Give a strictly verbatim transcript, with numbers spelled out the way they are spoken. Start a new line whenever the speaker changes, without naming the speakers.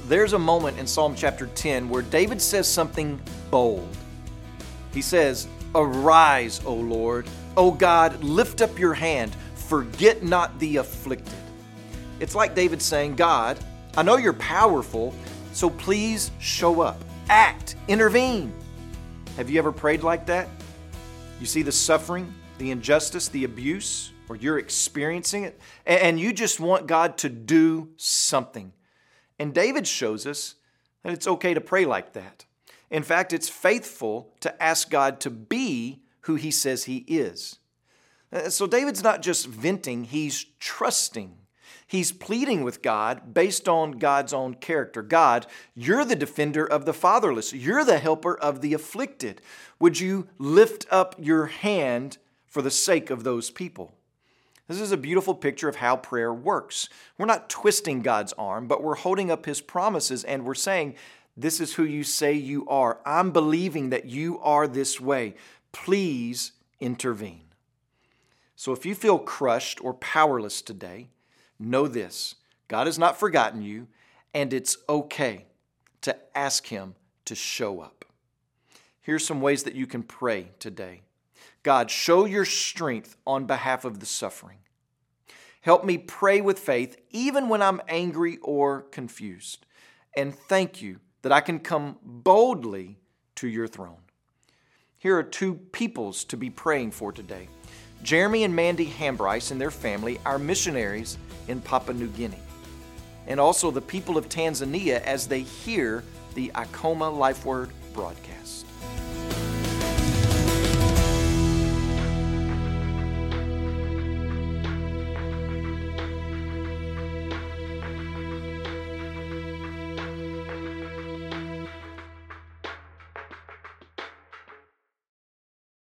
there's a moment in Psalm chapter ten where David says something bold. He says, "Arise, O Lord. O God, lift up your hand. Forget not the afflicted." It's like David saying, God, I know you're powerful, so please show up. Act. Intervene. Have you ever prayed like that? You see the suffering, the injustice, the abuse, or you're experiencing it, and you just want God to do something. And David shows us that it's okay to pray like that. In fact, it's faithful to ask God to be who He says He is. So David's not just venting, he's trusting. He's pleading with God based on God's own character. God, you're the defender of the fatherless. You're the helper of the afflicted. Would you lift up your hand for the sake of those people? This is a beautiful picture of how prayer works. We're not twisting God's arm, but we're holding up His promises and we're saying, this is who you say you are. I'm believing that you are this way. Please intervene. So if you feel crushed or powerless today, know this, God has not forgotten you, and it's okay to ask Him to show up. Here's some ways that you can pray today. God, show your strength on behalf of the suffering. Help me pray with faith even when I'm angry or confused. And thank you that I can come boldly to your throne. Here are two peoples to be praying for today. Jeremy and Mandy Hambryce and their family are missionaries in Papua New Guinea. And also the people of Tanzania as they hear the Ikoma Life Word broadcast.